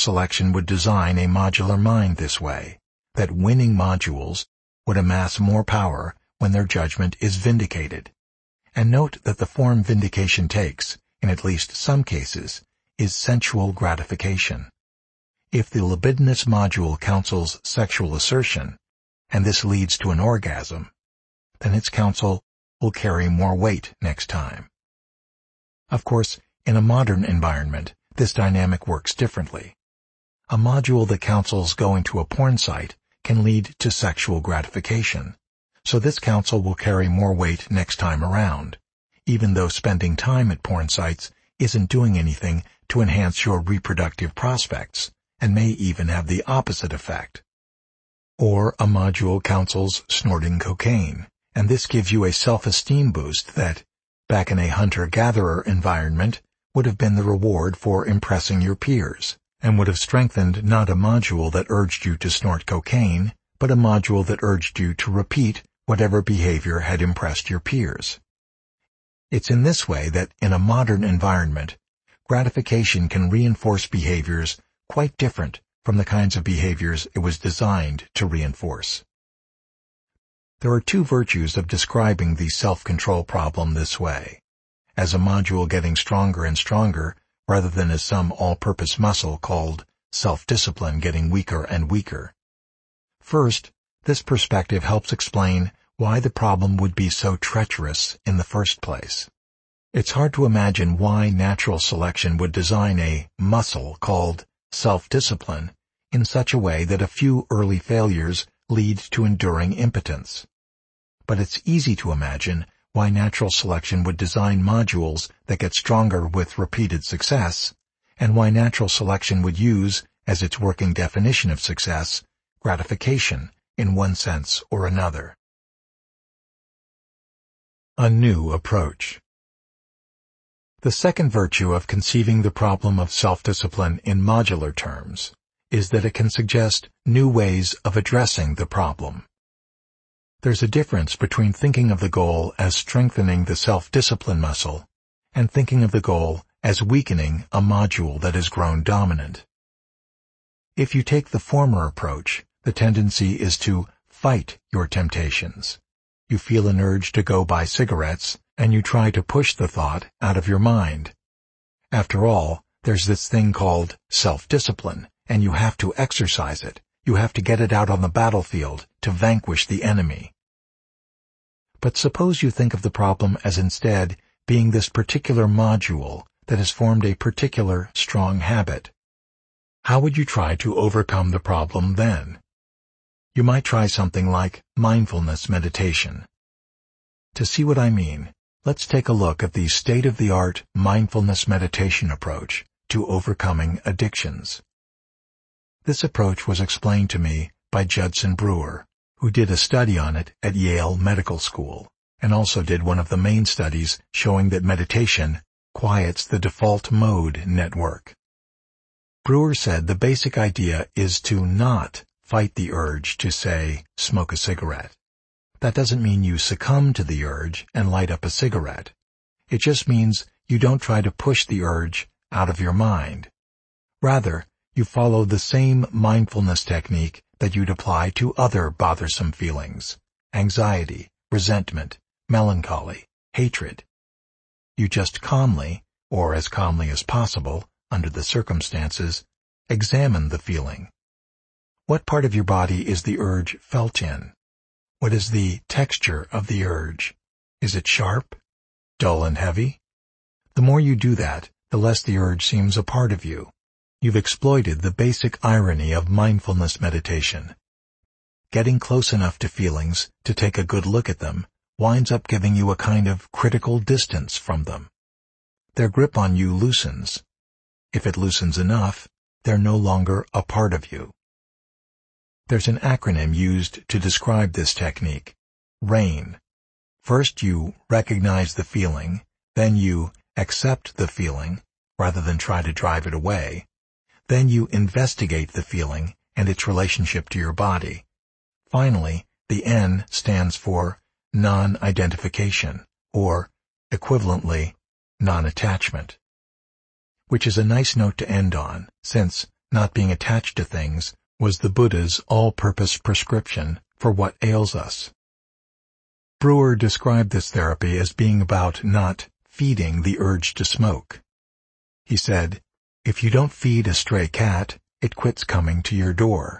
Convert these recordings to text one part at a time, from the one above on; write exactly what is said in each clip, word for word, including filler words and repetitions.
selection would design a modular mind this way, that winning modules would amass more power when their judgment is vindicated. And note that the form vindication takes, in at least some cases, is sensual gratification. If the libidinous module counsels sexual assertion, and this leads to an orgasm, then its counsel will carry more weight next time. Of course, in a modern environment, this dynamic works differently. A module that counsels going to a porn site can lead to sexual gratification, so this counsel will carry more weight next time around, even though spending time at porn sites isn't doing anything to enhance your reproductive prospects, and may even have the opposite effect. Or a module counsels snorting cocaine, and this gives you a self-esteem boost that, back in a hunter-gatherer environment, would have been the reward for impressing your peers, and would have strengthened not a module that urged you to snort cocaine, but a module that urged you to repeat whatever behavior had impressed your peers. It's in this way that, in a modern environment, gratification can reinforce behaviors quite different from the kinds of behaviors it was designed to reinforce. There are two virtues of describing the self-control problem this way, as a module getting stronger and stronger rather than as some all-purpose muscle called self-discipline getting weaker and weaker. First, this perspective helps explain why the problem would be so treacherous in the first place. It's hard to imagine why natural selection would design a muscle called self-discipline in such a way that a few early failures lead to enduring impotence. But it's easy to imagine why natural selection would design modules that get stronger with repeated success, and why natural selection would use, as its working definition of success, gratification in one sense or another. A new approach. The second virtue of conceiving the problem of self-discipline in modular terms is that it can suggest new ways of addressing the problem. There's a difference between thinking of the goal as strengthening the self-discipline muscle and thinking of the goal as weakening a module that has grown dominant. If you take the former approach, the tendency is to fight your temptations. You feel an urge to go buy cigarettes, and you try to push the thought out of your mind. After all, there's this thing called self-discipline, and you have to exercise it. You have to get it out on the battlefield to vanquish the enemy. But suppose you think of the problem as instead being this particular module that has formed a particular strong habit. How would you try to overcome the problem then? You might try something like mindfulness meditation. To see what I mean, let's take a look at the state-of-the-art mindfulness meditation approach to overcoming addictions. This approach was explained to me by Judson Brewer, who did a study on it at Yale Medical School, and also did one of the main studies showing that meditation quiets the default mode network. Brewer said the basic idea is to not fight the urge to, say, smoke a cigarette. That doesn't mean you succumb to the urge and light up a cigarette. It just means you don't try to push the urge out of your mind. Rather, you follow the same mindfulness technique that you'd apply to other bothersome feelings: anxiety, resentment, melancholy, hatred. You just calmly, or as calmly as possible, under the circumstances, examine the feeling. What part of your body is the urge felt in? What is the texture of the urge? Is it sharp? Dull and heavy? The more you do that, the less the urge seems a part of you. You've exploited the basic irony of mindfulness meditation. Getting close enough to feelings to take a good look at them winds up giving you a kind of critical distance from them. Their grip on you loosens. If it loosens enough, they're no longer a part of you. There's an acronym used to describe this technique: RAIN. First you recognize the feeling, then you accept the feeling, rather than try to drive it away. Then you investigate the feeling and its relationship to your body. Finally, the N stands for non-identification, or, equivalently, non-attachment. Which is a nice note to end on, since, not being attached to things, was the Buddha's all-purpose prescription for what ails us. Brewer described this therapy as being about not feeding the urge to smoke. He said, "If you don't feed a stray cat, it quits coming to your door."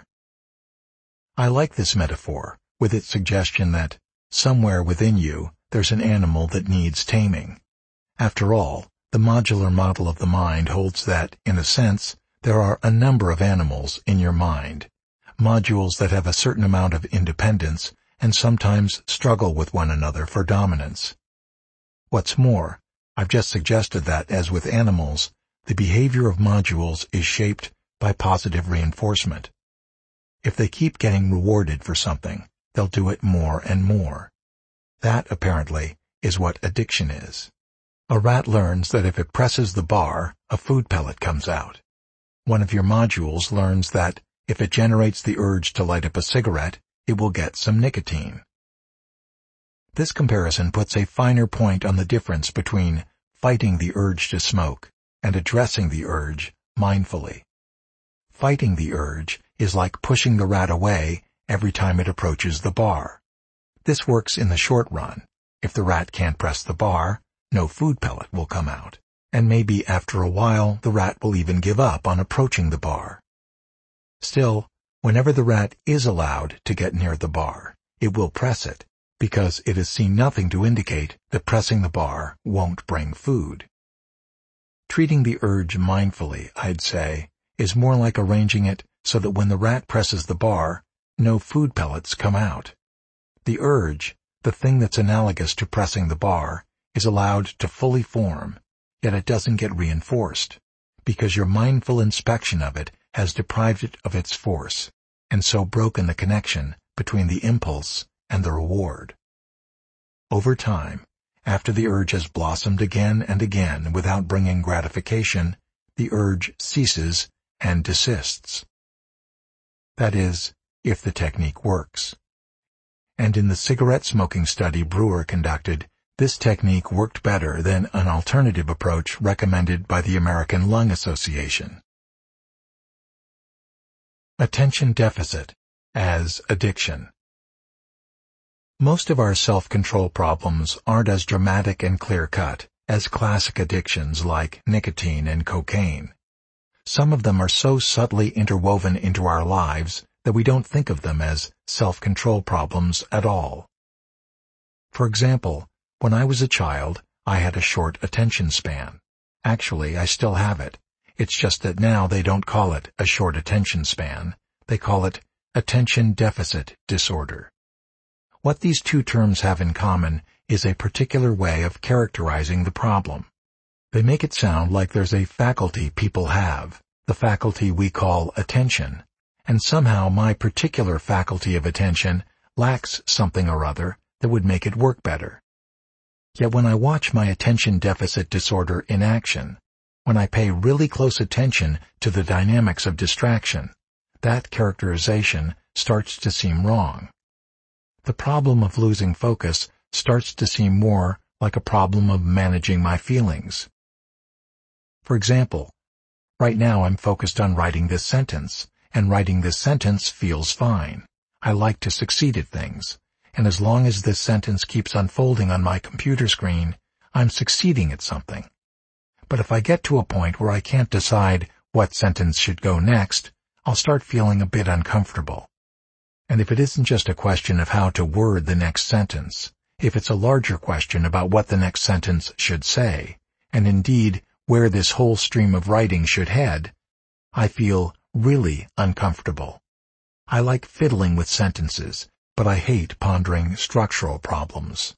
I like this metaphor, with its suggestion that somewhere within you there's an animal that needs taming. After all, the modular model of the mind holds that, in a sense, there are a number of animals in your mind, modules that have a certain amount of independence and sometimes struggle with one another for dominance. What's more, I've just suggested that, as with animals, the behavior of modules is shaped by positive reinforcement. If they keep getting rewarded for something, they'll do it more and more. That, apparently, is what addiction is. A rat learns that if it presses the bar, a food pellet comes out. One of your modules learns that if it generates the urge to light up a cigarette, it will get some nicotine. This comparison puts a finer point on the difference between fighting the urge to smoke and addressing the urge mindfully. Fighting the urge is like pushing the rat away every time it approaches the bar. This works in the short run. If the rat can't press the bar, no food pellet will come out, and maybe after a while the rat will even give up on approaching the bar. Still, whenever the rat is allowed to get near the bar, it will press it, because it has seen nothing to indicate that pressing the bar won't bring food. Treating the urge mindfully, I'd say, is more like arranging it so that when the rat presses the bar, no food pellets come out. The urge, the thing that's analogous to pressing the bar, is allowed to fully form, yet it doesn't get reinforced, because your mindful inspection of it has deprived it of its force, and so broken the connection between the impulse and the reward. Over time, after the urge has blossomed again and again without bringing gratification, the urge ceases and desists. That is, if the technique works. And in the cigarette smoking study Brewer conducted, this technique worked better than an alternative approach recommended by the American Lung Association. Attention deficit as addiction. Most of our self-control problems aren't as dramatic and clear-cut as classic addictions like nicotine and cocaine. Some of them are so subtly interwoven into our lives that we don't think of them as self-control problems at all. For example, when I was a child, I had a short attention span. Actually, I still have it. It's just that now they don't call it a short attention span. They call it attention deficit disorder. What these two terms have in common is a particular way of characterizing the problem. They make it sound like there's a faculty people have, the faculty we call attention, and somehow my particular faculty of attention lacks something or other that would make it work better. Yet when I watch my attention deficit disorder in action, when I pay really close attention to the dynamics of distraction, that characterization starts to seem wrong. The problem of losing focus starts to seem more like a problem of managing my feelings. For example, right now I'm focused on writing this sentence, and writing this sentence feels fine. I like to succeed at things, and as long as this sentence keeps unfolding on my computer screen, I'm succeeding at something. But if I get to a point where I can't decide what sentence should go next, I'll start feeling a bit uncomfortable. And if it isn't just a question of how to word the next sentence, if it's a larger question about what the next sentence should say, and indeed where this whole stream of writing should head, I feel really uncomfortable. I like fiddling with sentences, but I hate pondering structural problems.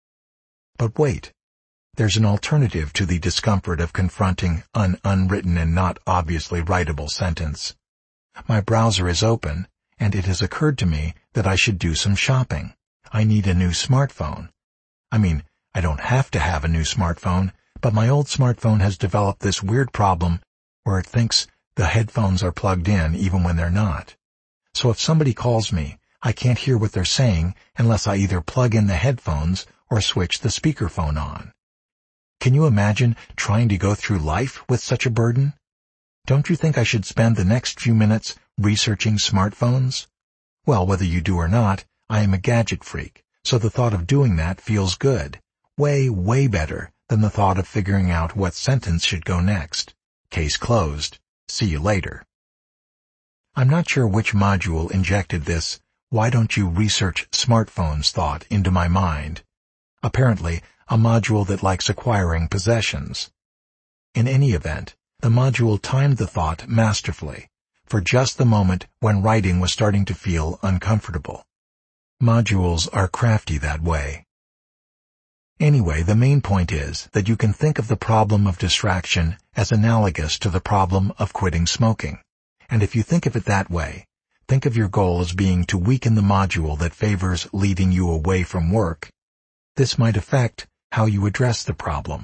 But wait, there's an alternative to the discomfort of confronting an unwritten and not obviously writable sentence. My browser is open, and it has occurred to me that I should do some shopping. I need a new smartphone. I mean, I don't have to have a new smartphone, but my old smartphone has developed this weird problem where it thinks the headphones are plugged in even when they're not. So if somebody calls me, I can't hear what they're saying unless I either plug in the headphones or switch the speakerphone on. Can you imagine trying to go through life with such a burden? Don't you think I should spend the next few minutes researching smartphones? Well, whether you do or not, I am a gadget freak, so the thought of doing that feels good. Way, way better than the thought of figuring out what sentence should go next. Case closed. See you later. I'm not sure which module injected this "why don't you research smartphones" thought into my mind. Apparently, a module that likes acquiring possessions. In any event, the module timed the thought masterfully, for just the moment when writing was starting to feel uncomfortable. Modules are crafty that way. Anyway, the main point is that you can think of the problem of distraction as analogous to the problem of quitting smoking. And if you think of it that way, think of your goal as being to weaken the module that favors leading you away from work. This might affect how you address the problem.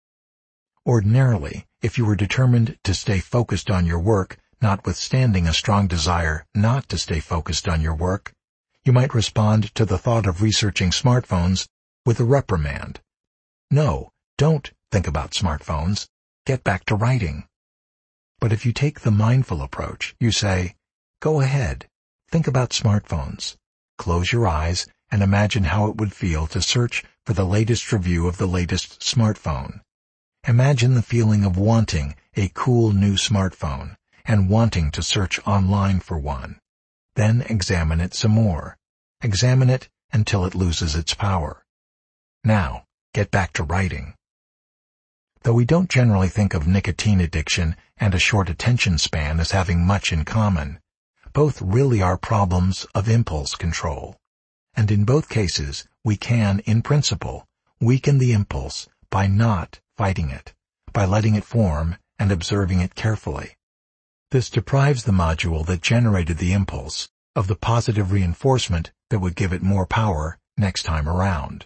Ordinarily, if you were determined to stay focused on your work, notwithstanding a strong desire not to stay focused on your work, you might respond to the thought of researching smartphones with a reprimand. No, don't think about smartphones. Get back to writing. But if you take the mindful approach, you say, go ahead, think about smartphones. Close your eyes and imagine how it would feel to search for the latest review of the latest smartphone. Imagine the feeling of wanting a cool new smartphone and wanting to search online for one. Then examine it some more. Examine it until it loses its power. Now, get back to writing. Though we don't generally think of nicotine addiction and a short attention span as having much in common, both really are problems of impulse control. And in both cases, we can, in principle, weaken the impulse by not fighting it, by letting it form and observing it carefully. This deprives the module that generated the impulse of the positive reinforcement that would give it more power next time around.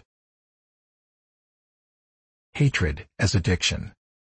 Hatred as addiction.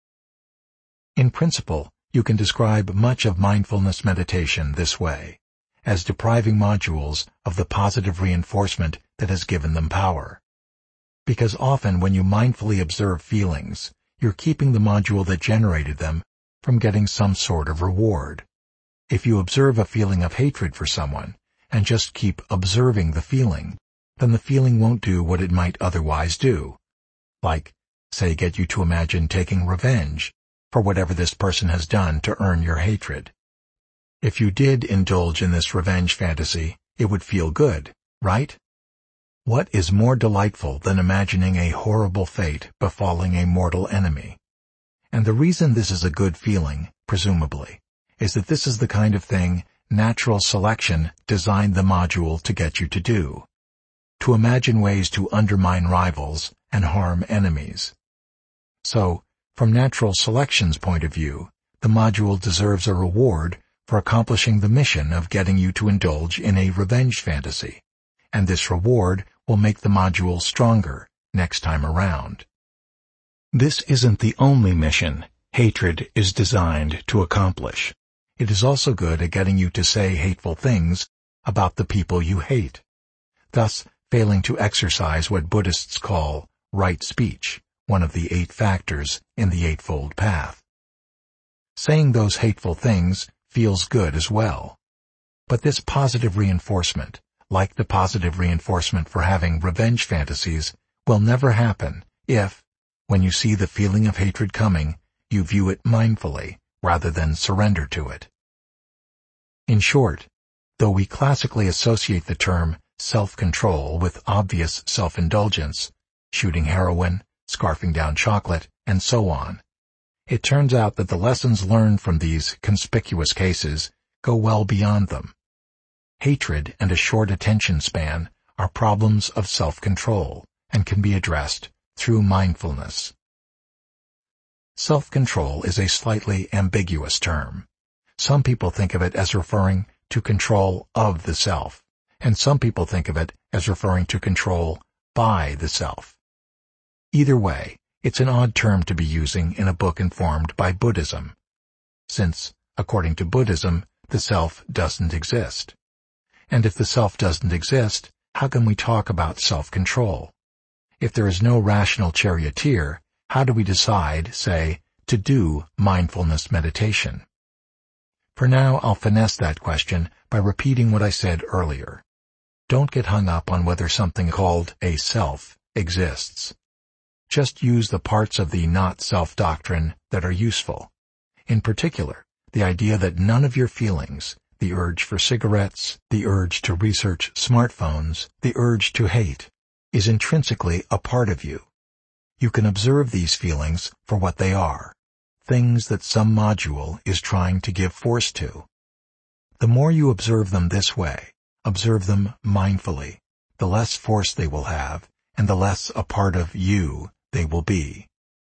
In principle, you can describe much of mindfulness meditation this way, as depriving modules of the positive reinforcement that has given them power. Because often when you mindfully observe feelings, you're keeping the module that generated them from getting some sort of reward. If you observe a feeling of hatred for someone and just keep observing the feeling, then the feeling won't do what it might otherwise do. Like, say, get you to imagine taking revenge for whatever this person has done to earn your hatred. If you did indulge in this revenge fantasy, it would feel good, right? What is more delightful than imagining a horrible fate befalling a mortal enemy? And the reason this is a good feeling, presumably, is that this is the kind of thing natural selection designed the module to get you to do. To imagine ways to undermine rivals and harm enemies. So, from natural selection's point of view, the module deserves a reward for accomplishing the mission of getting you to indulge in a revenge fantasy, and this reward will make the module stronger next time around. This isn't the only mission hatred is designed to accomplish. It is also good at getting you to say hateful things about the people you hate, thus failing to exercise what Buddhists call right speech, one of the eight factors in the Eightfold Path. Saying those hateful things feels good as well. But this positive reinforcement, like the positive reinforcement for having revenge fantasies, will never happen if, when you see the feeling of hatred coming, you view it mindfully rather than surrender to it. In short, though we classically associate the term self-control with obvious self-indulgence, shooting heroin, scarfing down chocolate, and so on, it turns out that the lessons learned from these conspicuous cases go well beyond them. Hatred and a short attention span are problems of self-control and can be addressed through mindfulness. Self-control is a slightly ambiguous term. Some people think of it as referring to control of the self, and some people think of it as referring to control by the self. Either way, it's an odd term to be using in a book informed by Buddhism, since, according to Buddhism, the self doesn't exist. And if the self doesn't exist, how can we talk about self-control? If there is no rational charioteer, how do we decide, say, to do mindfulness meditation? For now, I'll finesse that question by repeating what I said earlier. Don't get hung up on whether something called a self exists. Just use the parts of the not-self doctrine that are useful. In particular, the idea that none of your feelings, the urge for cigarettes, the urge to research smartphones, the urge to hate, is intrinsically a part of you. You can observe these feelings for what they are, things that some module is trying to give force to. The more you observe them this way, observe them mindfully, the less force they will have, and the less a part of you they will be.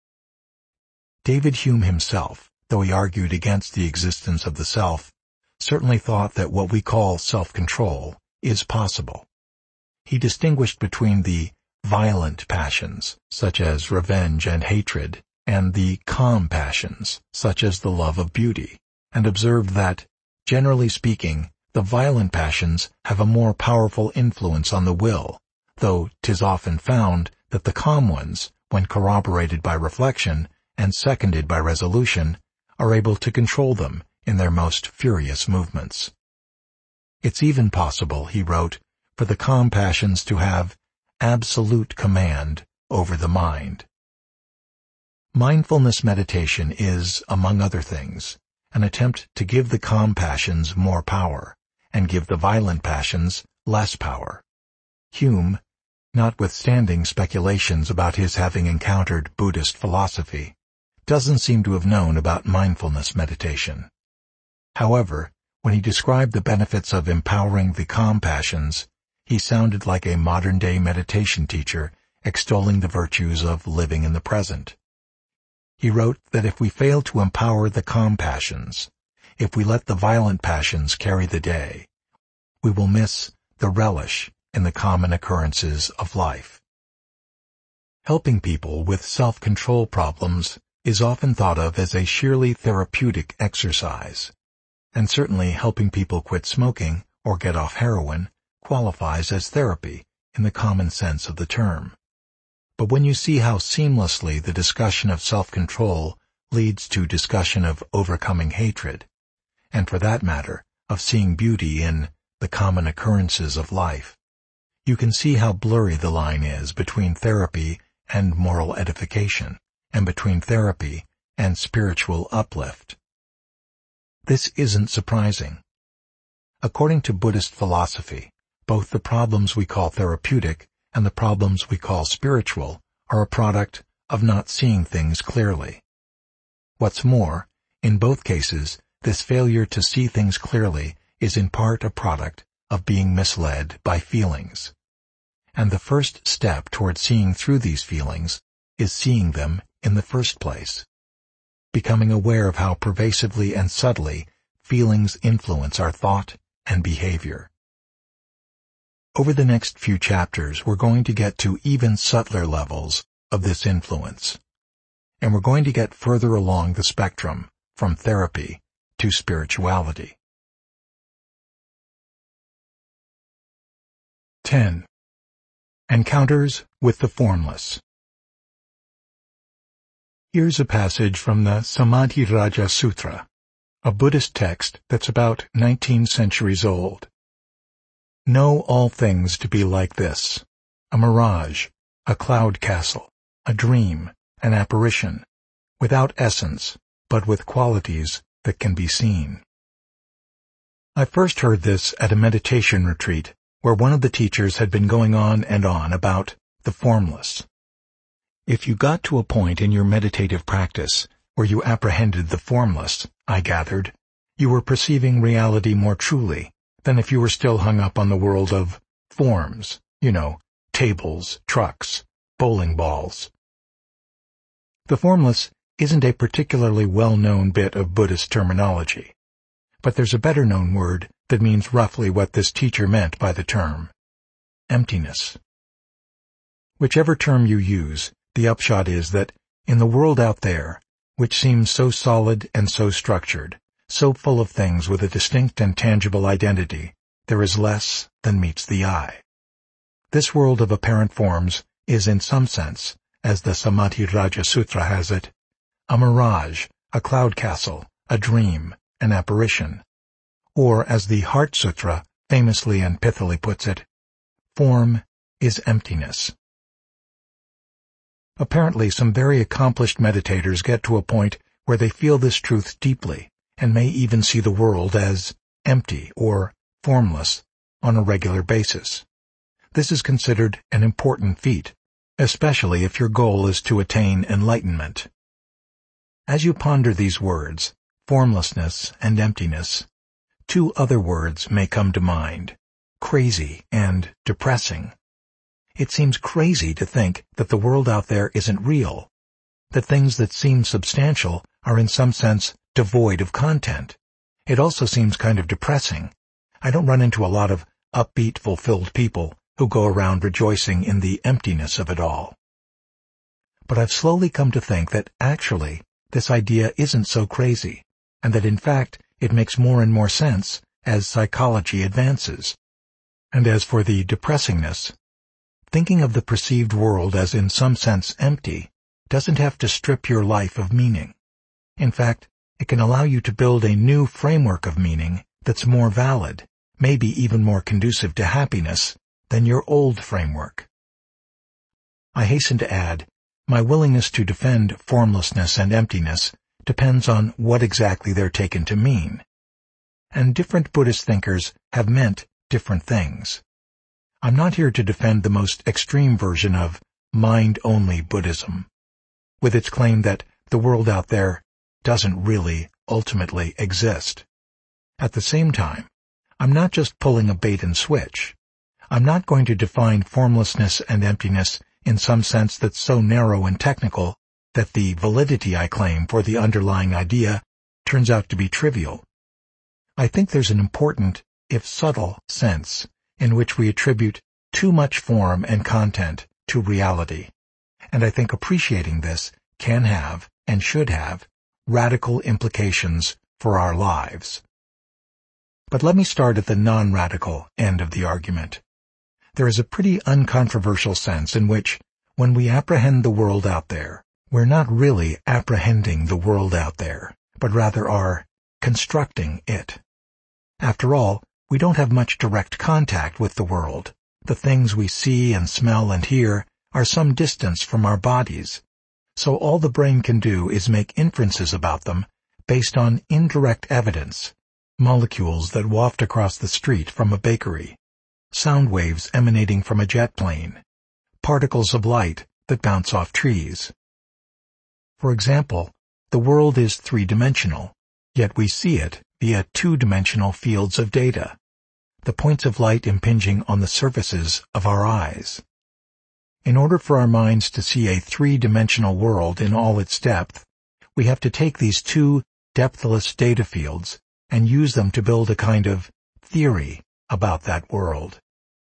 David Hume himself, though he argued against the existence of the self, certainly thought that what we call self-control is possible. He distinguished between the violent passions, such as revenge and hatred, and the calm passions, such as the love of beauty, and observed that, generally speaking, the violent passions have a more powerful influence on the will, though 'tis often found that the calm ones, when corroborated by reflection and seconded by resolution, are able to control them in their most furious movements. It's even possible, he wrote, for the calm passions to have absolute command over the mind. Mindfulness meditation is, among other things, an attempt to give the calm passions more power, and give the violent passions less power. Hume, notwithstanding speculations about his having encountered Buddhist philosophy, doesn't seem to have known about mindfulness meditation. However, when he described the benefits of empowering the calm passions, he sounded like a modern-day meditation teacher extolling the virtues of living in the present. He wrote that if we fail to empower the calm passions, if we let the violent passions carry the day, we will miss the relish in the common occurrences of life. Helping people with self-control problems is often thought of as a sheerly therapeutic exercise, and certainly helping people quit smoking or get off heroin qualifies as therapy in the common sense of the term. But when you see how seamlessly the discussion of self-control leads to discussion of overcoming hatred, and for that matter, of seeing beauty in the common occurrences of life, you can see how blurry the line is between therapy and moral edification, and between therapy and spiritual uplift. This isn't surprising. According to Buddhist philosophy, both the problems we call therapeutic and the problems we call spiritual are a product of not seeing things clearly. What's more, in both cases, this failure to see things clearly is in part a product of being misled by feelings. And the first step toward seeing through these feelings is seeing them in the first place. Becoming aware of how pervasively and subtly feelings influence our thought and behavior. Over the next few chapters, we're going to get to even subtler levels of this influence, and we're going to get further along the spectrum from therapy to spirituality. ten. Encounters with the Formless. Here's a passage from the Samadhi-Raja Sutra, a Buddhist text that's about nineteen centuries old. Know all things to be like this: a mirage, a cloud castle, a dream, an apparition, without essence, but with qualities that can be seen. I first heard this at a meditation retreat where one of the teachers had been going on and on about the formless. If you got to a point in your meditative practice where you apprehended the formless, I gathered, you were perceiving reality more truly than if you were still hung up on the world of forms, you know, tables, trucks, bowling balls. The formless isn't a particularly well-known bit of Buddhist terminology, but there's a better-known word that means roughly what this teacher meant by the term: emptiness. Whichever term you use, the upshot is that in the world out there, which seems so solid and so structured, so full of things with a distinct and tangible identity, there is less than meets the eye. This world of apparent forms is in some sense, as the Samadhi-Raja Sutra has it, a mirage, a cloud castle, a dream, an apparition, Or, as the Heart Sutra famously and pithily puts it, form is emptiness. Apparently, some very accomplished meditators get to a point where they feel this truth deeply and may even see the world as empty or formless on a regular basis. This is considered an important feat, especially if your goal is to attain enlightenment. As you ponder these words, formlessness and emptiness, two other words may come to mind, crazy and depressing. It seems crazy to think that the world out there isn't real, that things that seem substantial are in some sense devoid of content. It also seems kind of depressing. I don't run into a lot of upbeat, fulfilled people who go around rejoicing in the emptiness of it all. But I've slowly come to think that actually this idea isn't so crazy, and that in fact it makes more and more sense as psychology advances. And as for the depressingness, thinking of the perceived world as in some sense empty doesn't have to strip your life of meaning. In fact, it can allow you to build a new framework of meaning that's more valid, maybe even more conducive to happiness than your old framework. I hasten to add, my willingness to defend formlessness and emptiness depends on what exactly they're taken to mean. And different Buddhist thinkers have meant different things. I'm not here to defend the most extreme version of mind-only Buddhism, with its claim that the world out there doesn't really ultimately exist. At the same time, I'm not just pulling a bait and switch. I'm not going to define formlessness and emptiness in some sense that's so narrow and technical that the validity I claim for the underlying idea turns out to be trivial. I think there's an important, if subtle, sense in which we attribute too much form and content to reality, and I think appreciating this can have, and should have, radical implications for our lives. But let me start at the non-radical end of the argument. There is a pretty uncontroversial sense in which, when we apprehend the world out there, we're not really apprehending the world out there, but rather are constructing it. After all, we don't have much direct contact with the world. The things we see and smell and hear are some distance from our bodies, so all the brain can do is make inferences about them based on indirect evidence, molecules that waft across the street from a bakery, sound waves emanating from a jet plane, particles of light that bounce off trees. For example, the world is three-dimensional, yet we see it via two-dimensional fields of data, the points of light impinging on the surfaces of our eyes. In order for our minds to see a three-dimensional world in all its depth, we have to take these two depthless data fields and use them to build a kind of theory about that world.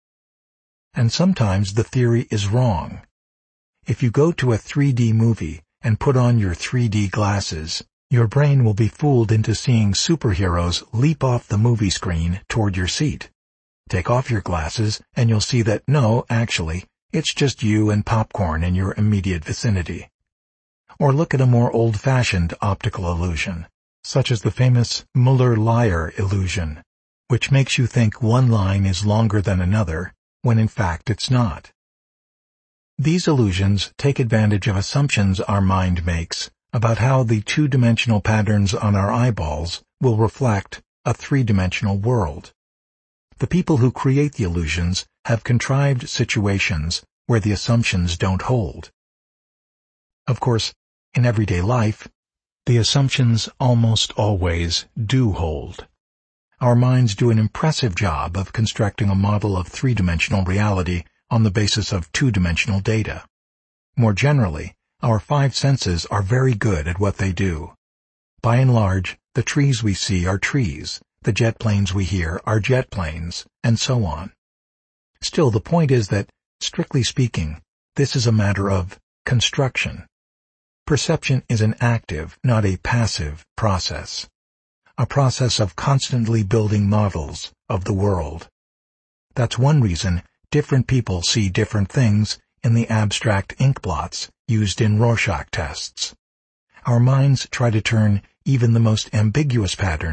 And sometimes the theory is wrong. If you go to a three D movie and put on your three D glasses, your brain will be fooled into seeing superheroes leap off the movie screen toward your seat. Take off your glasses and you'll see that no, actually, it's just you and popcorn in your immediate vicinity. Or look at a more old-fashioned optical illusion, such as the famous Muller-Lyer illusion, which makes you think one line is longer than another, when in fact it's not. These illusions take advantage of assumptions our mind makes about how the two-dimensional patterns on our eyeballs will reflect a three-dimensional world. The people who create the illusions have contrived situations where the assumptions don't hold. Of course, in everyday life, the assumptions almost always do hold. Our minds do an impressive job of constructing a model of three-dimensional reality on the basis of two-dimensional data. More generally, our five senses are very good at what they do. By and large, the trees we see are trees, the jet planes we hear are jet planes, and so on. Still, the point is that, strictly speaking, this is a matter of construction. Perception is an active, not a passive, process. A process of constantly building models of the world. That's one reason different people see different things in the abstract ink blots used in Rorschach tests. Our minds try to turn even the most ambiguous patterns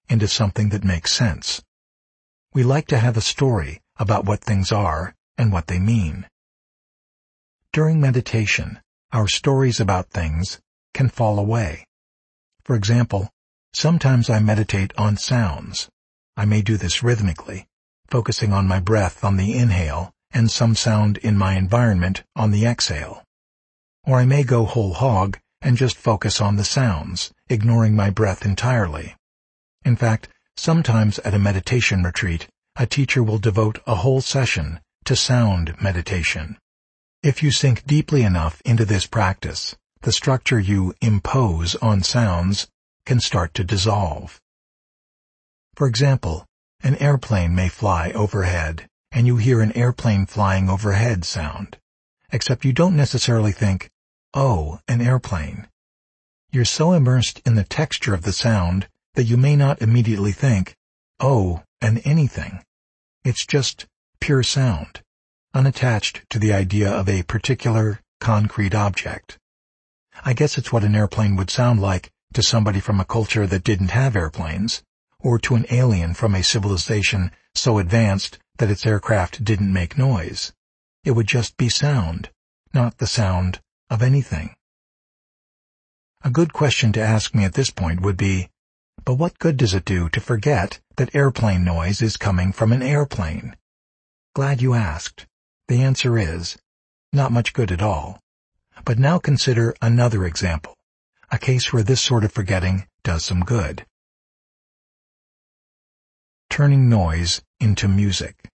into something that makes sense. We like to have a story about what things are and what they mean. During meditation, our stories about things can fall away. For example, sometimes I meditate on sounds. I may do this rhythmically, focusing on my breath on the inhale and some sound in my environment on the exhale. Or I may go whole hog and just focus on the sounds, ignoring my breath entirely. In fact, sometimes at a meditation retreat, a teacher will devote a whole session to sound meditation. If you sink deeply enough into this practice, the structure you impose on sounds can start to dissolve. For example, an airplane may fly overhead, and you hear an airplane flying overhead sound, except you don't necessarily think, "Oh, an airplane." You're so immersed in the texture of the sound that you may not immediately think, "Oh, an anything." It's just pure sound, unattached to the idea of a particular, concrete object. I guess it's what an airplane would sound like to somebody from a culture that didn't have airplanes, or to an alien from a civilization so advanced that its aircraft didn't make noise. It would just be sound, not the sound of anything. A good question to ask me at this point would be, but what good does it do to forget that airplane noise is coming from an airplane? Glad you asked. The answer is, not much good at all. But now consider another example, a case where this sort of forgetting does some good. Turning noise into music.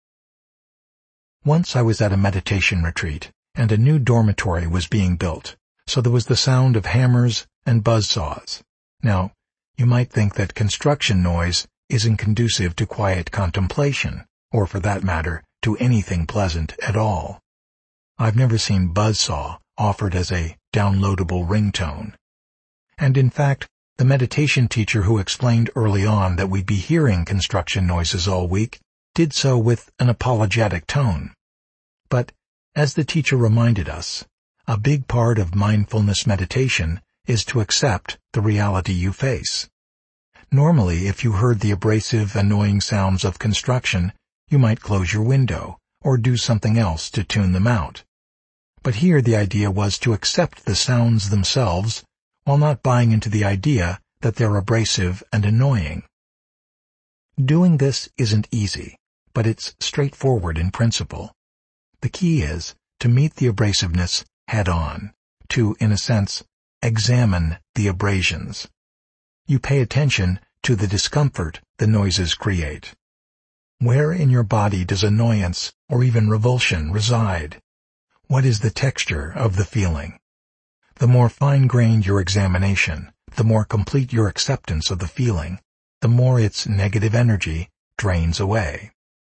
Once I was at a meditation retreat, and a new dormitory was being built, so there was the sound of hammers and buzzsaws. Now, you might think that construction noise isn't conducive to quiet contemplation, or for that matter, to anything pleasant at all. I've never seen buzzsaw offered as a downloadable ringtone. And in fact, the meditation teacher who explained early on that we'd be hearing construction noises all week did so with an apologetic tone. But, as the teacher reminded us, a big part of mindfulness meditation is to accept the reality you face. Normally, if you heard the abrasive, annoying sounds of construction, you might close your window or do something else to tune them out. But here the idea was to accept the sounds themselves while not buying into the idea that they're abrasive and annoying. Doing this isn't easy, but it's straightforward in principle. The key is to meet the abrasiveness head-on, to, in a sense, examine the abrasions. You pay attention to the discomfort the noises create. Where in your body does annoyance or even revulsion reside? What is the texture of the feeling? The more fine-grained your examination, the more complete your acceptance of the feeling, the more its negative energy drains away.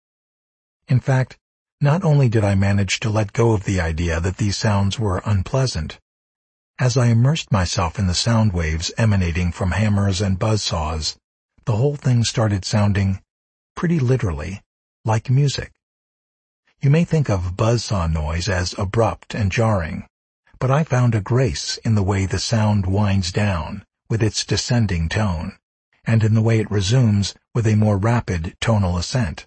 In fact, not only did I manage to let go of the idea that these sounds were unpleasant, as I immersed myself in the sound waves emanating from hammers and buzzsaws, the whole thing started sounding, pretty literally, like music. You may think of buzzsaw noise as abrupt and jarring, but I found a grace in the way the sound winds down with its descending tone, and in the way it resumes with a more rapid tonal ascent.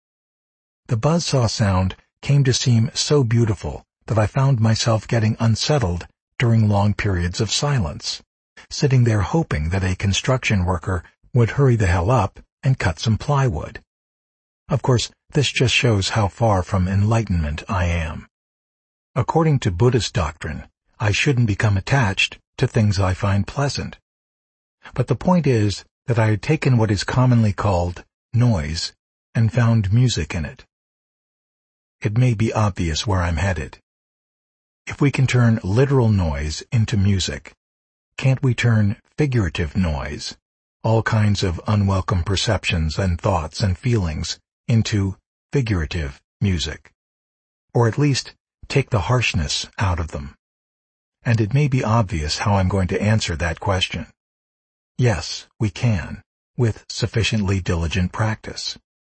The buzzsaw sound came to seem so beautiful that I found myself getting unsettled during long periods of silence, sitting there hoping that a construction worker would hurry the hell up and cut some plywood. Of course, this just shows how far from enlightenment I am. According to Buddhist doctrine, I shouldn't become attached to things I find pleasant. But the point is that I had taken what is commonly called noise and found music in it. It may be obvious where I'm headed. If we can turn literal noise into music, can't we turn figurative noise, all kinds of unwelcome perceptions and thoughts and feelings, into figurative music? Or at least take the harshness out of them. And it may be obvious how I'm going to answer that question. Yes, we can, with sufficiently diligent practice.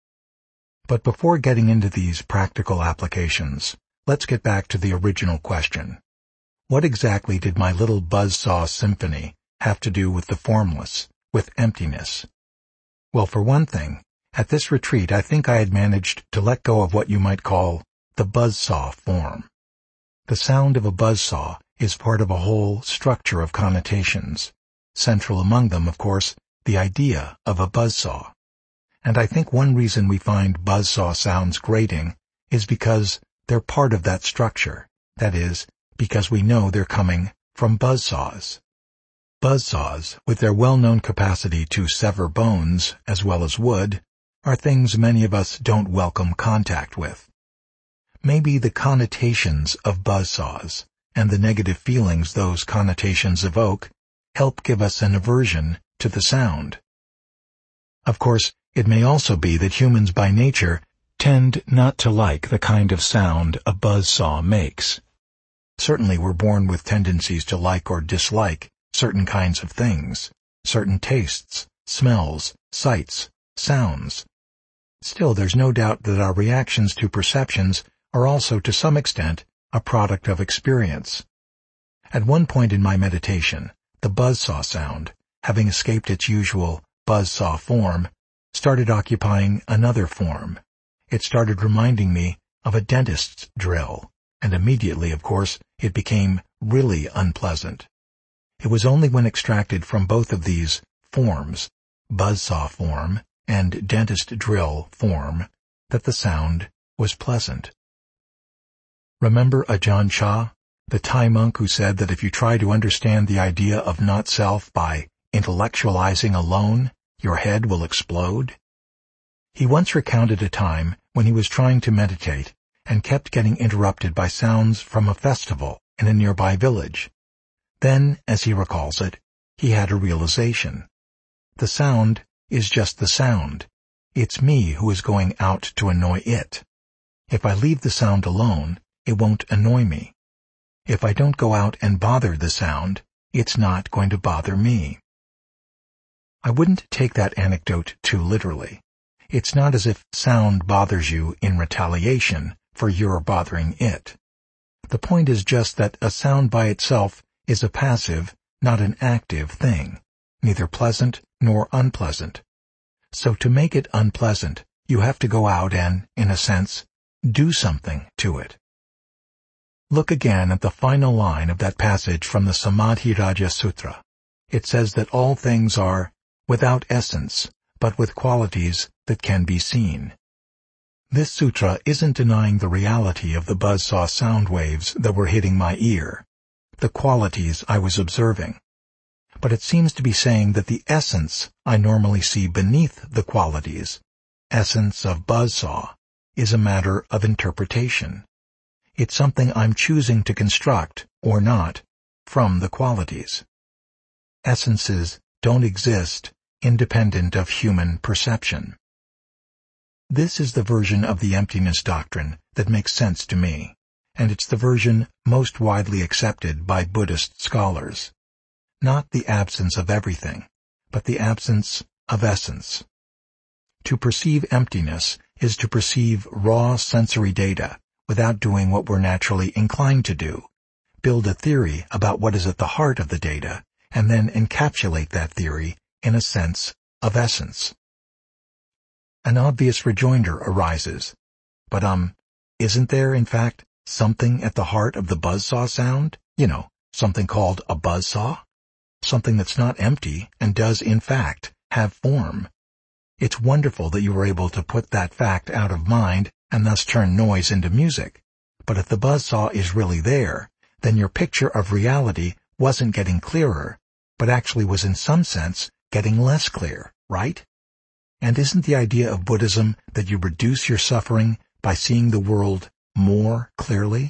But before getting into these practical applications, let's get back to the original question. What exactly did my little buzzsaw symphony have to do with the formless, with emptiness? Well, for one thing, at this retreat I think I had managed to let go of what you might call the buzzsaw form. The sound of a buzzsaw is part of a whole structure of connotations. Central among them, of course, the idea of a buzzsaw. And I think one reason we find buzzsaw sounds grating is because they're part of that structure. That is, because we know they're coming from buzzsaws. Buzzsaws, with their well-known capacity to sever bones as well as wood, are things many of us don't welcome contact with. Maybe the connotations of buzzsaws and the negative feelings those connotations evoke help give us an aversion to the sound. Of course, it may also be that humans by nature tend not to like the kind of sound a buzzsaw makes. Certainly we're born with tendencies to like or dislike certain kinds of things, certain tastes, smells, sights, sounds. Still, there's no doubt that our reactions to perceptions are also to some extent a product of experience. At one point in my meditation, the buzzsaw sound, having escaped its usual buzzsaw form, started occupying another form. It started reminding me of a dentist's drill, and immediately, of course, it became really unpleasant. It was only when extracted from both of these forms, buzzsaw form and dentist drill form, that the sound was pleasant. Remember Ajahn Chah, the Thai monk who said that if you try to understand the idea of not-self by intellectualizing alone, your head will explode? He once recounted a time when he was trying to meditate and kept getting interrupted by sounds from a festival in a nearby village. Then, as he recalls it, he had a realization. The sound is just the sound. It's me who is going out to annoy it. If I leave the sound alone, it won't annoy me. If I don't go out and bother the sound, it's not going to bother me. I wouldn't take that anecdote too literally. It's not as if sound bothers you in retaliation for your bothering it. The point is just that a sound by itself is a passive, not an active thing, neither pleasant nor unpleasant. So to make it unpleasant, you have to go out and, in a sense, do something to it. Look again at the final line of that passage from the Samadhi-Raja Sutra. It says that all things are without essence, but with qualities that can be seen. This sutra isn't denying the reality of the buzzsaw sound waves that were hitting my ear, the qualities I was observing. But it seems to be saying that the essence I normally see beneath the qualities, essence of buzzsaw, is a matter of interpretation. It's something I'm choosing to construct, or not, from the qualities. Essences don't exist independent of human perception. This is the version of the emptiness doctrine that makes sense to me, and it's the version most widely accepted by Buddhist scholars. Not the absence of everything, but the absence of essence. To perceive emptiness is to perceive raw sensory data without doing what we're naturally inclined to do, build a theory about what is at the heart of the data, and then encapsulate that theory in a sense of essence. An obvious rejoinder arises. But, um, isn't there, in fact, something at the heart of the buzzsaw sound? You know, something called a buzzsaw? Something that's not empty and does, in fact, have form. It's wonderful that you were able to put that fact out of mind and thus turn noise into music. But if the buzzsaw is really there, then your picture of reality wasn't getting clearer, but actually was in some sense getting less clear, right? And isn't the idea of Buddhism that you reduce your suffering by seeing the world more clearly?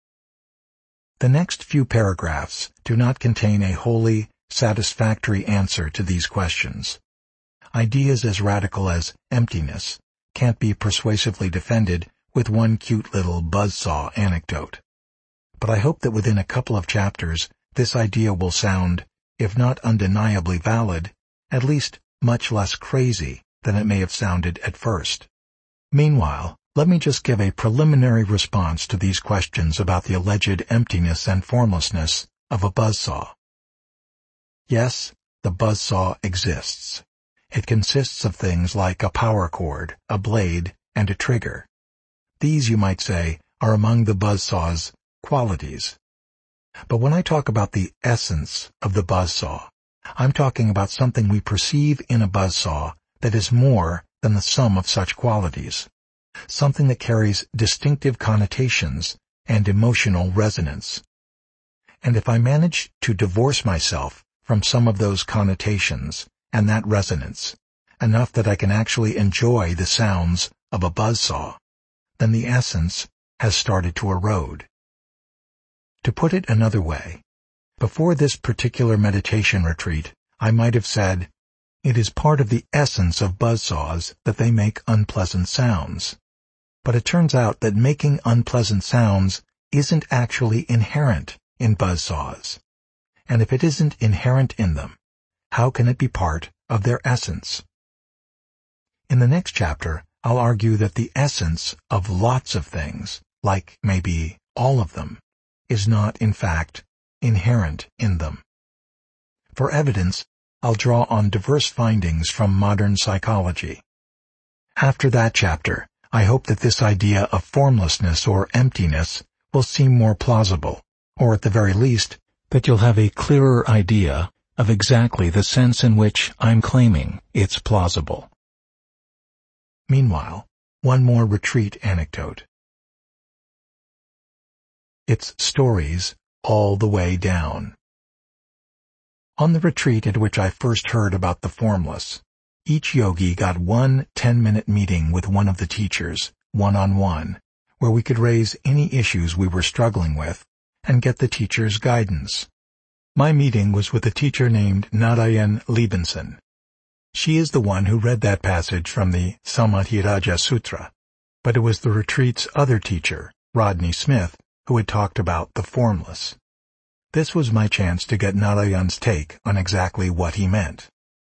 The next few paragraphs do not contain a wholly satisfactory answer to these questions. Ideas as radical as emptiness can't be persuasively defended with one cute little buzzsaw anecdote. But I hope that within a couple of chapters this idea will sound, if not undeniably valid, at least much less crazy than it may have sounded at first. Meanwhile, let me just give a preliminary response to these questions about the alleged emptiness and formlessness of a buzzsaw. Yes, the buzzsaw exists. It consists of things like a power cord, a blade, and a trigger. These, you might say, are among the buzzsaw's qualities. But when I talk about the essence of the buzzsaw, I'm talking about something we perceive in a buzzsaw that is more than the sum of such qualities, something that carries distinctive connotations and emotional resonance. And if I manage to divorce myself from some of those connotations and that resonance, enough that I can actually enjoy the sounds of a buzzsaw, then the essence has started to erode. To put it another way, before this particular meditation retreat, I might have said, it is part of the essence of buzzsaws that they make unpleasant sounds. But it turns out that making unpleasant sounds isn't actually inherent in buzzsaws. And if it isn't inherent in them, how can it be part of their essence? In the next chapter, I'll argue that the essence of lots of things, like maybe all of them, is not, in fact, inherent in them. For evidence, I'll draw on diverse findings from modern psychology. After that chapter, I hope that this idea of formlessness or emptiness will seem more plausible, or at the very least, that you'll have a clearer idea of exactly the sense in which I'm claiming it's plausible. Meanwhile, one more retreat anecdote. It's stories all the way down. On the retreat at which I first heard about the formless, each yogi got one ten-minute meeting with one of the teachers, one-on-one, where we could raise any issues we were struggling with and get the teacher's guidance. My meeting was with a teacher named Narayan Liebenson. She is the one who read that passage from the Samadhi-Raja Sutra, but it was the retreat's other teacher, Rodney Smith, who had talked about the formless. This was my chance to get Narayan's take on exactly what he meant.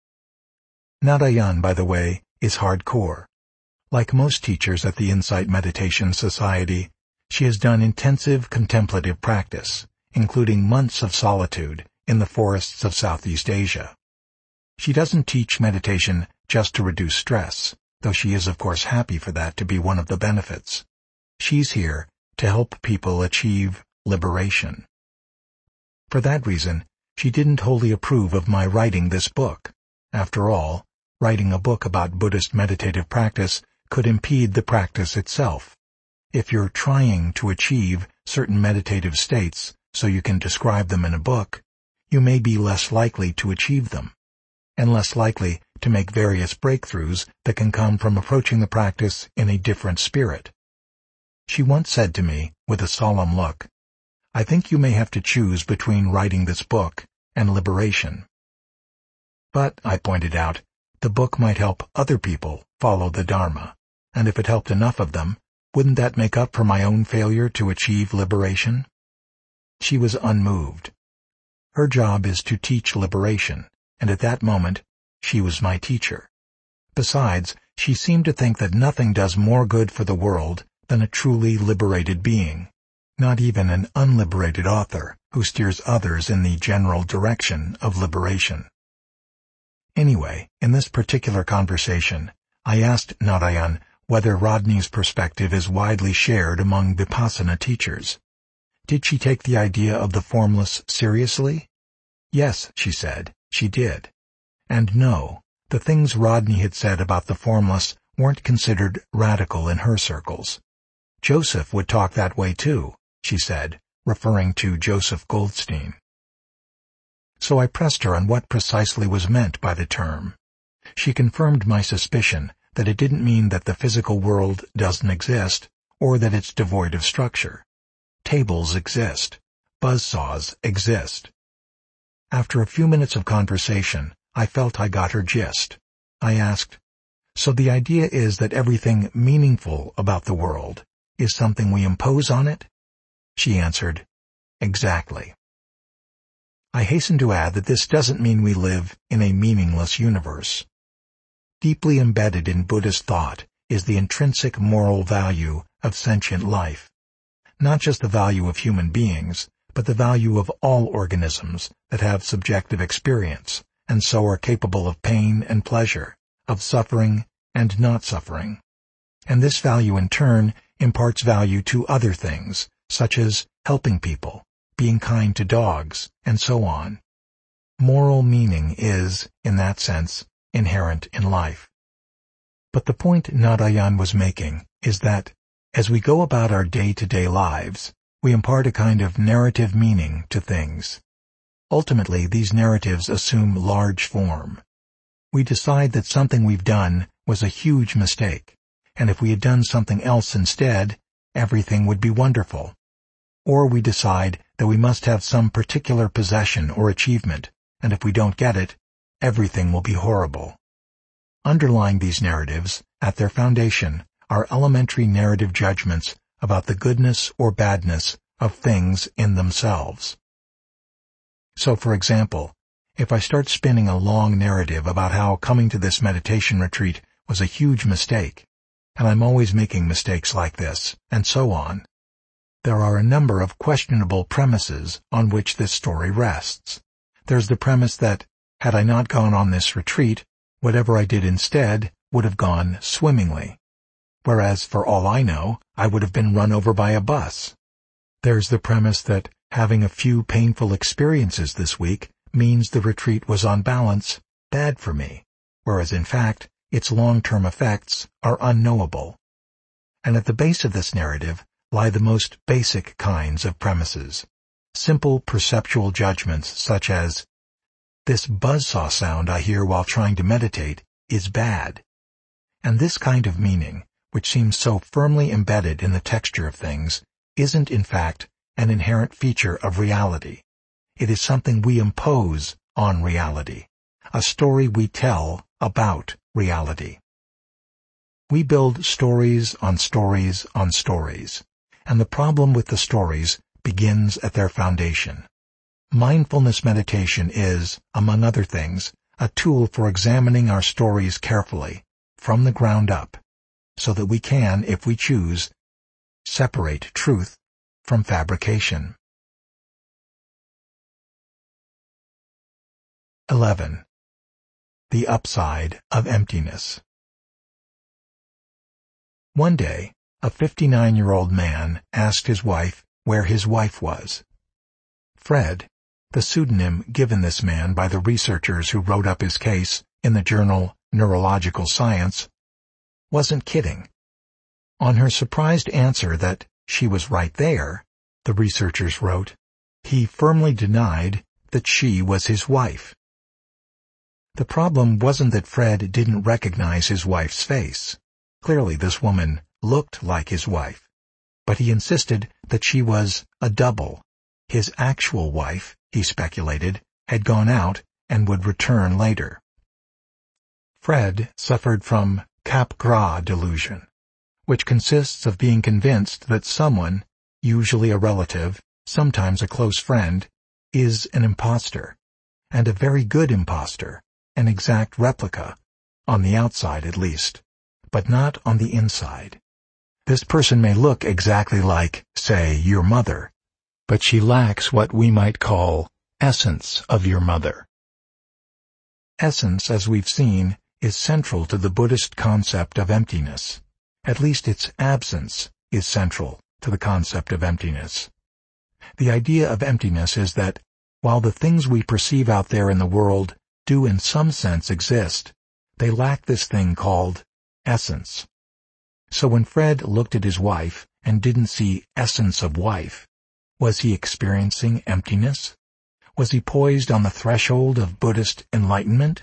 Narayan, by the way, is hardcore. Like most teachers at the Insight Meditation Society, she has done intensive contemplative practice, including months of solitude in the forests of Southeast Asia. She doesn't teach meditation just to reduce stress, though she is of course happy for that to be one of the benefits. She's here to help people achieve liberation. For that reason, she didn't wholly approve of my writing this book. After all, writing a book about Buddhist meditative practice could impede the practice itself. If you're trying to achieve certain meditative states so you can describe them in a book, you may be less likely to achieve them, and less likely to make various breakthroughs that can come from approaching the practice in a different spirit. She once said to me, with a solemn look, "I think you may have to choose between writing this book and liberation." But, I pointed out, the book might help other people follow the Dharma, and if it helped enough of them, wouldn't that make up for my own failure to achieve liberation? She was unmoved. Her job is to teach liberation, and at that moment, she was my teacher. Besides, she seemed to think that nothing does more good for the world than a truly liberated being, not even an unliberated author who steers others in the general direction of liberation. Anyway, in this particular conversation, I asked Narayan whether Rodney's perspective is widely shared among Vipassana teachers. Did she take the idea of the formless seriously? Yes, she said, she did. And no, the things Rodney had said about the formless weren't considered radical in her circles. Joseph would talk that way too, she said, referring to Joseph Goldstein. So I pressed her on what precisely was meant by the term. She confirmed my suspicion that it didn't mean that the physical world doesn't exist, or that it's devoid of structure. Tables exist. Buzzsaws exist. After a few minutes of conversation, I felt I got her gist. I asked, "So the idea is that everything meaningful about the world is something we impose on it?" She answered, "Exactly." I hasten to add that this doesn't mean we live in a meaningless universe. Deeply embedded in Buddhist thought is the intrinsic moral value of sentient life. Not just the value of human beings, but the value of all organisms that have subjective experience, and so are capable of pain and pleasure, of suffering and not suffering. And this value in turn imparts value to other things, such as helping people, being kind to dogs, and so on. Moral meaning is, in that sense, inherent in life. But the point Narayan was making is that, as we go about our day-to-day lives, we impart a kind of narrative meaning to things. Ultimately, these narratives assume large form. We decide that something we've done was a huge mistake, and if we had done something else instead, everything would be wonderful. Or we decide that we must have some particular possession or achievement, and if we don't get it, everything will be horrible. Underlying these narratives, at their foundation, are elementary narrative judgments about the goodness or badness of things in themselves. So, for example, if I start spinning a long narrative about how coming to this meditation retreat was a huge mistake, and I'm always making mistakes like this, and so on, there are a number of questionable premises on which this story rests. There's the premise that, had I not gone on this retreat, whatever I did instead would have gone swimmingly, whereas, for all I know, I would have been run over by a bus. There's the premise that having a few painful experiences this week means the retreat was on balance bad for me, whereas in fact its long-term effects are unknowable. And at the base of this narrative lie the most basic kinds of premises, simple perceptual judgments such as, this buzzsaw sound I hear while trying to meditate is bad. And this kind of meaning, which seems so firmly embedded in the texture of things, isn't in fact an inherent feature of reality. It is something we impose on reality, a story we tell about reality. We build stories on stories on stories, and the problem with the stories begins at their foundation. Mindfulness meditation is, among other things, a tool for examining our stories carefully, from the ground up, so that we can, if we choose, separate truth from fabrication. eleven. The upside of emptiness. One day, a fifty-nine-year-old man asked his wife where his wife was. Fred, the pseudonym given this man by the researchers who wrote up his case in the journal Neurological Science, wasn't kidding. On her surprised answer that she was right there, the researchers wrote, he firmly denied that she was his wife. The problem wasn't that Fred didn't recognize his wife's face. Clearly this woman looked like his wife. But he insisted that she was a double. His actual wife, he speculated, had gone out and would return later. Fred suffered from Capgras delusion, which consists of being convinced that someone, usually a relative, sometimes a close friend, is an imposter, and a very good imposter, an exact replica, on the outside at least, but not on the inside. This person may look exactly like, say, your mother, but she lacks what we might call essence of your mother. Essence, as we've seen, is central to the Buddhist concept of emptiness. At least its absence is central to the concept of emptiness. The idea of emptiness is that, while the things we perceive out there in the world do in some sense exist, they lack this thing called essence. So when Fred looked at his wife and didn't see essence of wife, was he experiencing emptiness? Was he poised on the threshold of Buddhist enlightenment?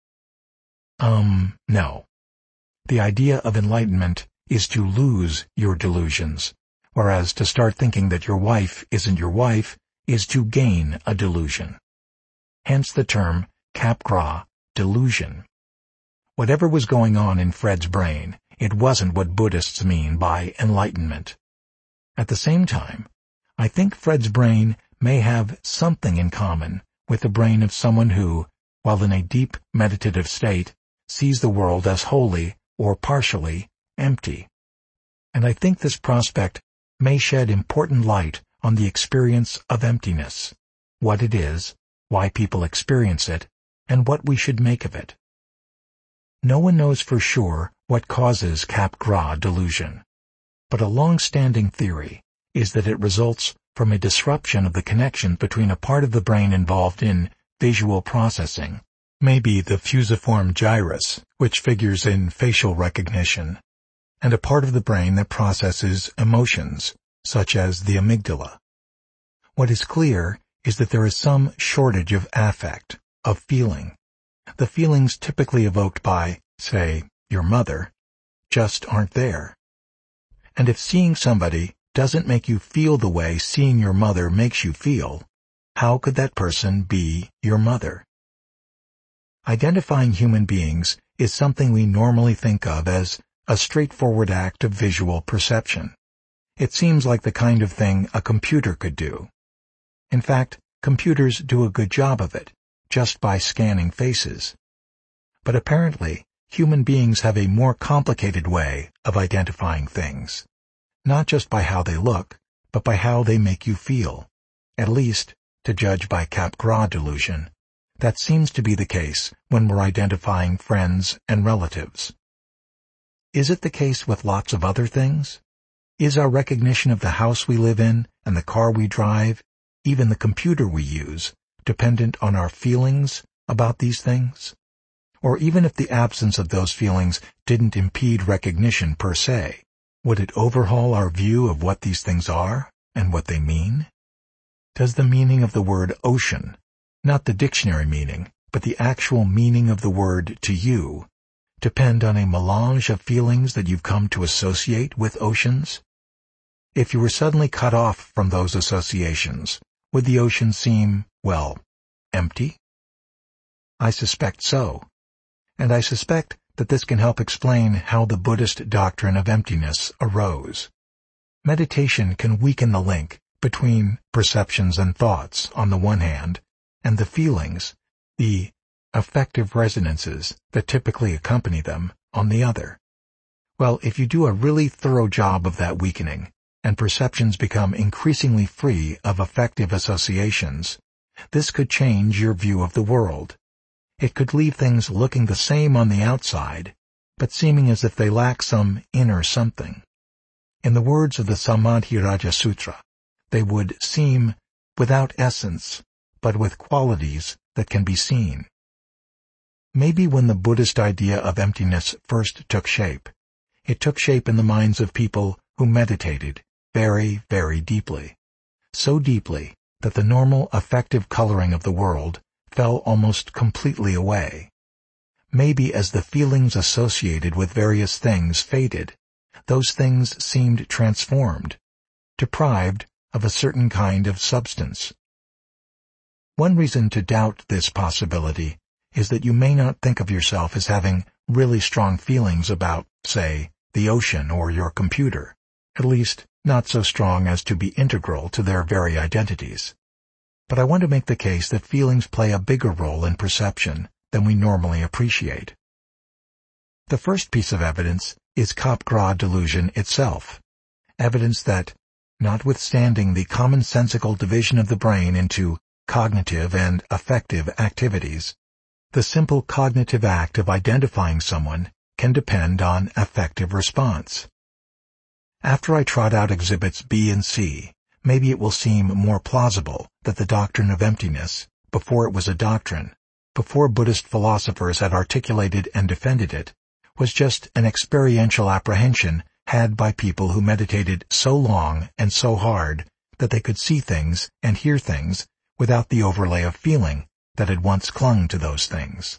Um, no. The idea of enlightenment is to lose your delusions, whereas to start thinking that your wife isn't your wife is to gain a delusion. Hence the term Capgras delusion. Whatever was going on in Fred's brain, it wasn't what Buddhists mean by enlightenment. At the same time, I think Fred's brain may have something in common with the brain of someone who, while in a deep meditative state, sees the world as wholly or partially empty. And I think this prospect may shed important light on the experience of emptiness, what it is, why people experience it, and what we should make of it. No one knows for sure what causes Capgras delusion, but a long-standing theory is that it results from a disruption of the connection between a part of the brain involved in visual processing, maybe the fusiform gyrus, which figures in facial recognition, and a part of the brain that processes emotions, such as the amygdala. What is clear is that there is some shortage of affect, of feeling. The feelings typically evoked by, say, your mother, just aren't there. And if seeing somebody doesn't make you feel the way seeing your mother makes you feel, how could that person be your mother? Identifying human beings is something we normally think of as a straightforward act of visual perception. It seems like the kind of thing a computer could do. In fact, computers do a good job of it, just by scanning faces. But apparently, human beings have a more complicated way of identifying things, not just by how they look, but by how they make you feel. At least, to judge by Capgras delusion, that seems to be the case when we're identifying friends and relatives. Is it the case with lots of other things? Is our recognition of the house we live in and the car we drive, even the computer we use, dependent on our feelings about these things? Or even if the absence of those feelings didn't impede recognition per se, would it overhaul our view of what these things are and what they mean? Does the meaning of the word ocean, not the dictionary meaning, but the actual meaning of the word to you, depend on a melange of feelings that you've come to associate with oceans? If you were suddenly cut off from those associations, would the ocean seem, well, empty? I suspect so. And I suspect that this can help explain how the Buddhist doctrine of emptiness arose. Meditation can weaken the link between perceptions and thoughts on the one hand, and the feelings, the affective resonances that typically accompany them, on the other. Well, if you do a really thorough job of that weakening, and perceptions become increasingly free of affective associations, this could change your view of the world. It could leave things looking the same on the outside, but seeming as if they lack some inner something. In the words of the Samadhi-Raja Sutra, they would seem without essence, but with qualities that can be seen. Maybe when the Buddhist idea of emptiness first took shape, it took shape in the minds of people who meditated very, very deeply. So deeply that the normal affective coloring of the world fell almost completely away. Maybe as the feelings associated with various things faded, those things seemed transformed, deprived of a certain kind of substance. One reason to doubt this possibility is that you may not think of yourself as having really strong feelings about, say, the ocean or your computer, at least not so strong as to be integral to their very identities. But I want to make the case that feelings play a bigger role in perception than we normally appreciate. The first piece of evidence is Capgras delusion itself, evidence that, notwithstanding the commonsensical division of the brain into cognitive and affective activities, the simple cognitive act of identifying someone can depend on affective response. After I trot out exhibits B and C, maybe it will seem more plausible that the doctrine of emptiness, before it was a doctrine, before Buddhist philosophers had articulated and defended it, was just an experiential apprehension had by people who meditated so long and so hard that they could see things and hear things without the overlay of feeling that had once clung to those things.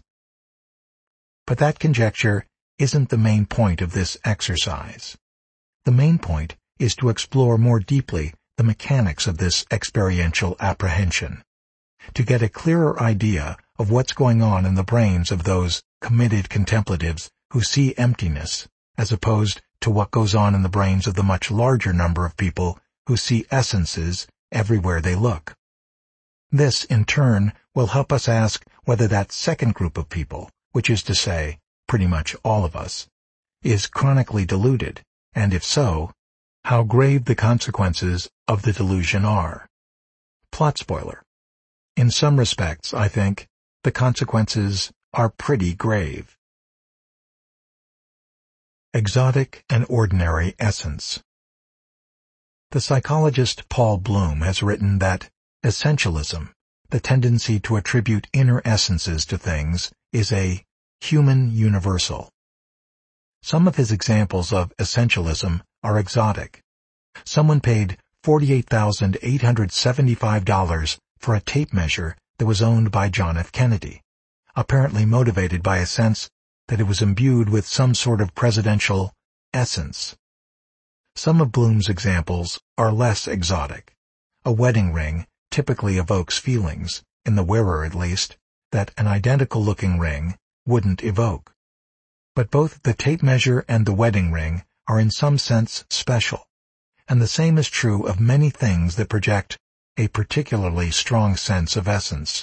But that conjecture isn't the main point of this exercise. The main point is to explore more deeply the mechanics of this experiential apprehension, to get a clearer idea of what's going on in the brains of those committed contemplatives who see emptiness, as opposed to what goes on in the brains of the much larger number of people who see essences everywhere they look. This, in turn, will help us ask whether that second group of people, which is to say, pretty much all of us, is chronically deluded, and if so, how grave the consequences of the delusion are. Plot spoiler. In some respects, I think, the consequences are pretty grave. Exotic and ordinary essence. The psychologist Paul Bloom has written that essentialism, the tendency to attribute inner essences to things, is a human universal. Some of his examples of essentialism are exotic. Someone paid forty-eight thousand eight hundred seventy-five dollars for a tape measure that was owned by John F. Kennedy, apparently motivated by a sense that it was imbued with some sort of presidential essence. Some of Bloom's examples are less exotic. A wedding ring typically evokes feelings, in the wearer at least, that an identical-looking ring wouldn't evoke. But both the tape measure and the wedding ring are in some sense special, and the same is true of many things that project a particularly strong sense of essence.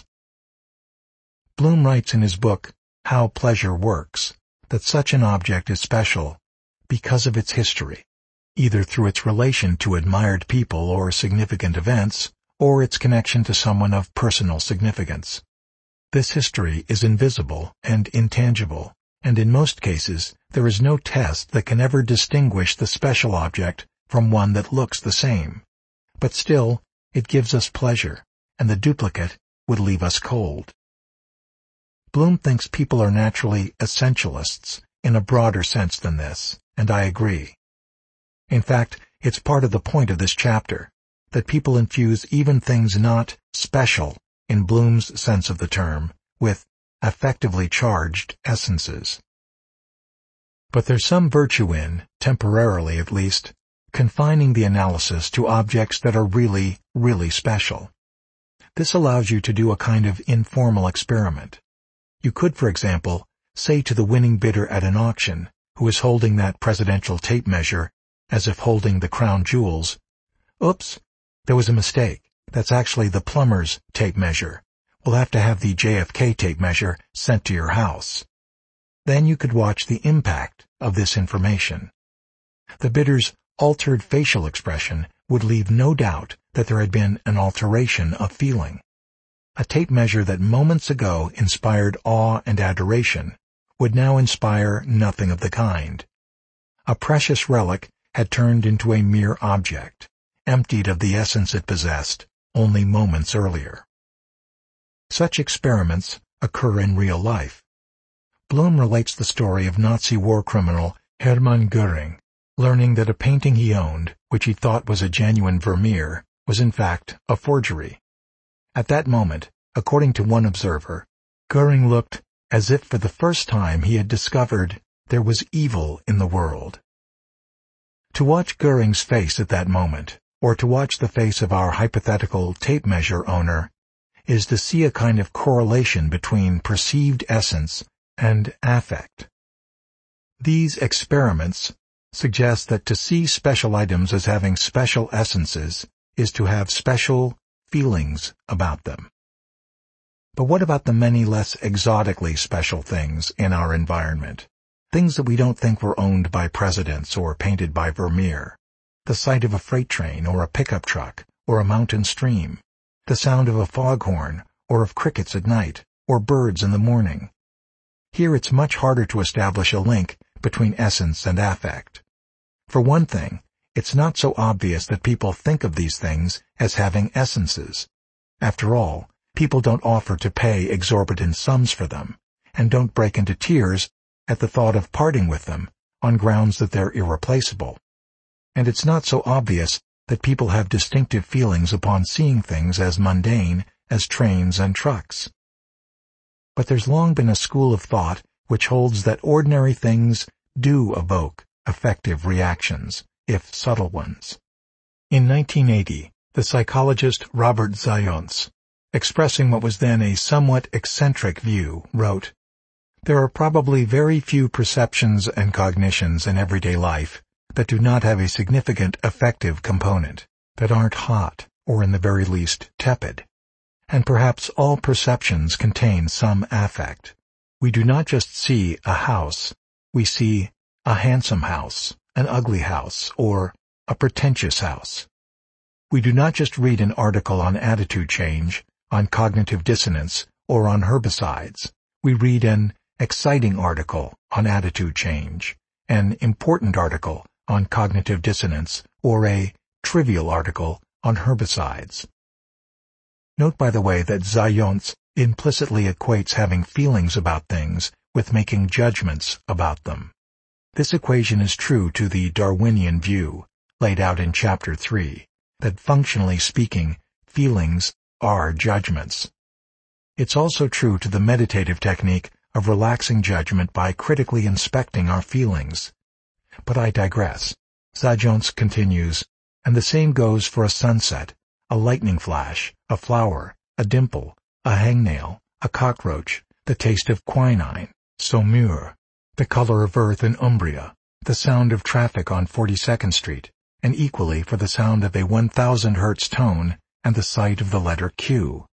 Bloom writes in his book, How Pleasure Works, that such an object is special because of its history, either through its relation to admired people or significant events, or its connection to someone of personal significance. This history is invisible and intangible, and in most cases there is no test that can ever distinguish the special object from one that looks the same. But still, it gives us pleasure, and the duplicate would leave us cold. Bloom thinks people are naturally essentialists in a broader sense than this, and I agree. In fact, it's part of the point of this chapter, that people infuse even things not special, in Bloom's sense of the term, with affectively charged essences. But there's some virtue in, temporarily at least, confining the analysis to objects that are really, really special. This allows you to do a kind of informal experiment. You could, for example, say to the winning bidder at an auction, who is holding that presidential tape measure as if holding the crown jewels, "Oops, there was a mistake. That's actually the plumber's tape measure. We'll have to have the J F K tape measure sent to your house." Then you could watch the impact of this information. The bidder's altered facial expression would leave no doubt that there had been an alteration of feeling. A tape measure that moments ago inspired awe and adoration would now inspire nothing of the kind. A precious relic had turned into a mere object, emptied of the essence it possessed only moments earlier. Such experiments occur in real life. Bloom relates the story of Nazi war criminal Hermann Göring, learning that a painting he owned, which he thought was a genuine Vermeer, was in fact a forgery. At that moment, according to one observer, Göring looked as if for the first time he had discovered there was evil in the world. To watch Göring's face at that moment, or to watch the face of our hypothetical tape measure owner, is to see a kind of correlation between perceived essence and affect. These experiments suggest that to see special items as having special essences is to have special feelings about them. But what about the many less exotically special things in our environment? Things that we don't think were owned by presidents or painted by Vermeer. The sight of a freight train or a pickup truck or a mountain stream. The sound of a foghorn or of crickets at night or birds in the morning. Here it's much harder to establish a link between essence and affect. For one thing, it's not so obvious that people think of these things as having essences. After all, people don't offer to pay exorbitant sums for them, and don't break into tears at the thought of parting with them on grounds that they're irreplaceable. And it's not so obvious that people have distinctive feelings upon seeing things as mundane as trains and trucks. But there's long been a school of thought which holds that ordinary things do evoke affective reactions, if subtle ones. In nineteen eighty, the psychologist Robert Zajonc, expressing what was then a somewhat eccentric view, wrote, "There are probably very few perceptions and cognitions in everyday life that do not have a significant affective component, that aren't hot, or in the very least tepid. And perhaps all perceptions contain some affect. We do not just see a house, we see a handsome house, an ugly house, or a pretentious house. We do not just read an article on attitude change, on cognitive dissonance, or on herbicides. We read an exciting article on attitude change, an important article on cognitive dissonance, or a trivial article on herbicides. Note, by the way, that Zajons implicitly equates having feelings about things with making judgments about them. This equation is true to the Darwinian view, laid out in Chapter three, that functionally speaking, feelings are judgments. It's also true to the meditative technique of relaxing judgment by critically inspecting our feelings. But I digress. Zajons continues, and the same goes for a sunset, a lightning flash, a flower, a dimple, a hangnail, a cockroach, the taste of quinine, saumure, the color of earth in Umbria, the sound of traffic on forty-second Street, and equally for the sound of a one thousand hertz tone and the sight of the letter Q.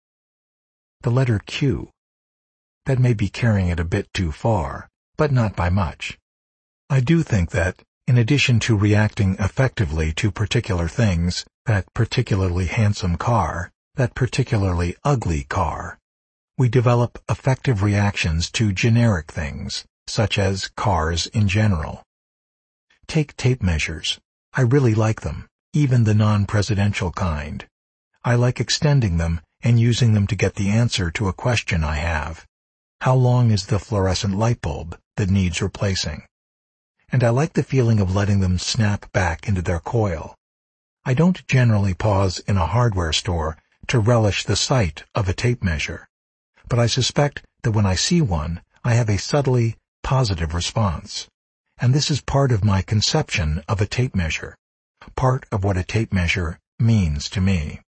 The letter Q. That may be carrying it a bit too far, but not by much. I do think that, in addition to reacting effectively to particular things, that particularly handsome car, that particularly ugly car, we develop effective reactions to generic things, such as cars in general. Take tape measures. I really like them, even the non-presidential kind. I like extending them and using them to get the answer to a question I have. How long is the fluorescent light bulb that needs replacing? And I like the feeling of letting them snap back into their coil. I don't generally pause in a hardware store to relish the sight of a tape measure, but I suspect that when I see one, I have a subtly positive response. And this is part of my conception of a tape measure, part of what a tape measure means to me.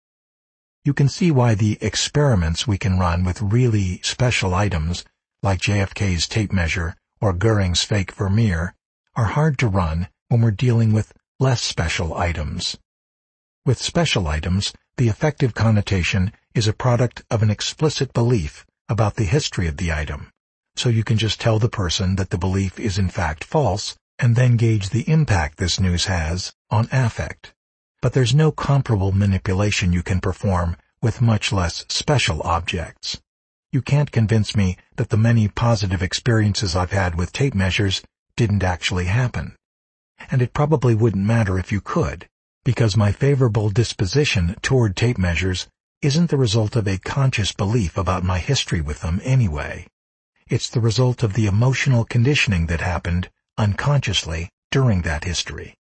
You can see why the experiments we can run with really special items, like J F K's tape measure or Goering's fake Vermeer, are hard to run when we're dealing with less special items. With special items, the effective connotation is a product of an explicit belief about the history of the item, so you can just tell the person that the belief is in fact false and then gauge the impact this news has on affect. But there's no comparable manipulation you can perform with much less special objects. You can't convince me that the many positive experiences I've had with tape measures didn't actually happen. And it probably wouldn't matter if you could, because my favorable disposition toward tape measures isn't the result of a conscious belief about my history with them anyway. It's the result of the emotional conditioning that happened unconsciously during that history.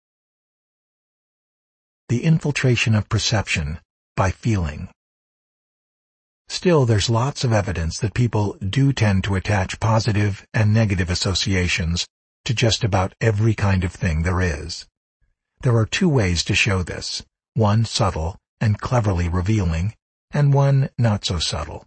The infiltration of perception by feeling. Still, there's lots of evidence that people do tend to attach positive and negative associations to just about every kind of thing there is. There are two ways to show this, one subtle and cleverly revealing, and one not so subtle.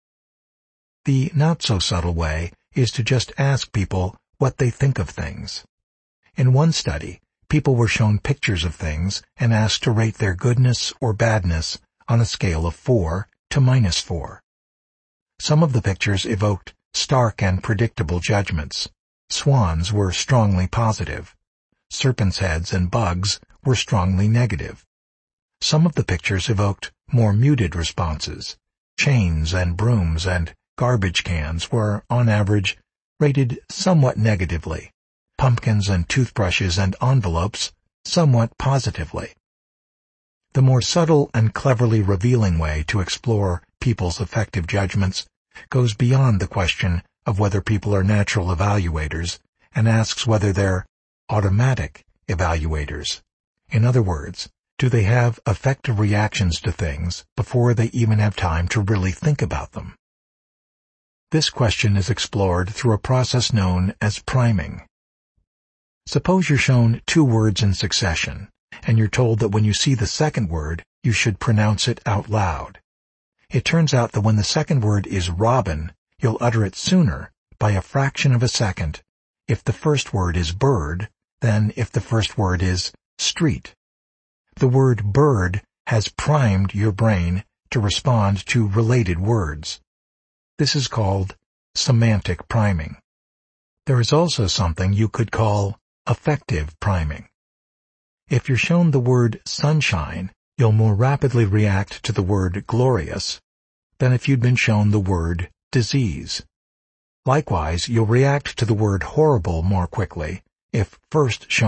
The not-so-subtle way is to just ask people what they think of things. In one study, people were shown pictures of things and asked to rate their goodness or badness on a scale of four to minus four. Some of the pictures evoked stark and predictable judgments. Swans were strongly positive. Serpents' heads and bugs were strongly negative. Some of the pictures evoked more muted responses. Chains and brooms and garbage cans were, on average, rated somewhat negatively. Pumpkins and toothbrushes and envelopes somewhat positively. The more subtle and cleverly revealing way to explore people's affective judgments goes beyond the question of whether people are natural evaluators and asks whether they're automatic evaluators. In other words, do they have affective reactions to things before they even have time to really think about them? This question is explored through a process known as priming. Suppose you're shown two words in succession, and you're told that when you see the second word, you should pronounce it out loud. It turns out that when the second word is robin, you'll utter it sooner, by a fraction of a second, if the first word is bird, than if the first word is street. The word bird has primed your brain to respond to related words. This is called semantic priming. There is also something you could call affective priming. If you're shown the word sunshine, you'll more rapidly react to the word glorious than if you'd been shown the word disease. Likewise, you'll react to the word horrible more quickly if first shown